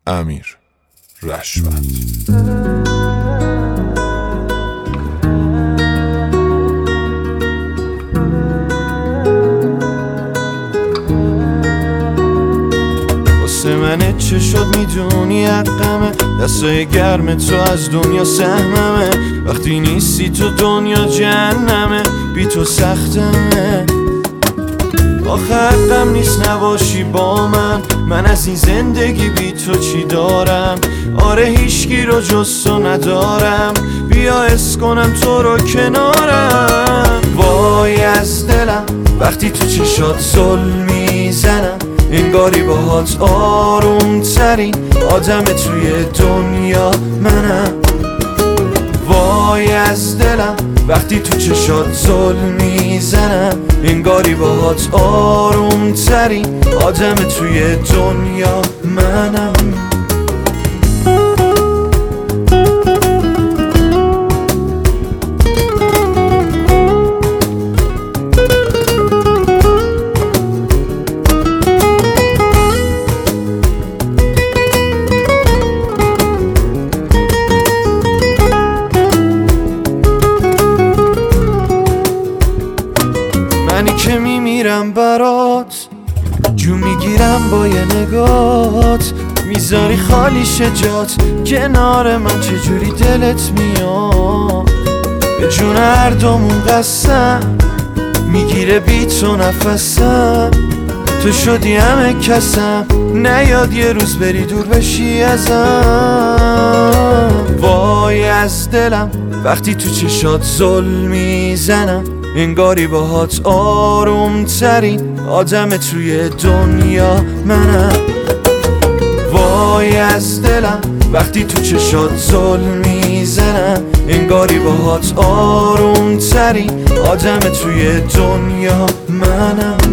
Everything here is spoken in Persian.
امیر رشوت. من چه شد میدونی حقمه، دستای گرم تو از دنیا سهممه. وقتی نیستی تو دنیا جهنمه، بی تو سختمه. آخه حقم نیست نباشی با من از این زندگی بی تو چی دارم؟ آره هیچکی رو جز تو ندارم، بیا حس کنم تو رو کنارم. وای از دلم وقتی تو چشات ظلم میزنم، انگاری باهات آروم ترین آدم توی دنیا منم. وای از دلم وقتی تو چشات ظلم میزنم، انگاری باهات آروم ترین آدم توی دنیا منم. منی که میمیرم برات، جو میگیرم با یه نگات، میذاری خالی جات کنار من، چجوری دلت میاد؟ به جون هر دومون قسم میگیره بی تو نفسم. تو شدی همه کسم، نیاد یه روز بری دور بشی ازم. وای از دلم وقتی تو چشات ظلم میزنم، انگاری باهات آروم ترین آدم توی دنیا منم. وای از دلم وقتی تو چشات ظلم میزنم، انگاری باهات آروم ترین آدم توی دنیا منم.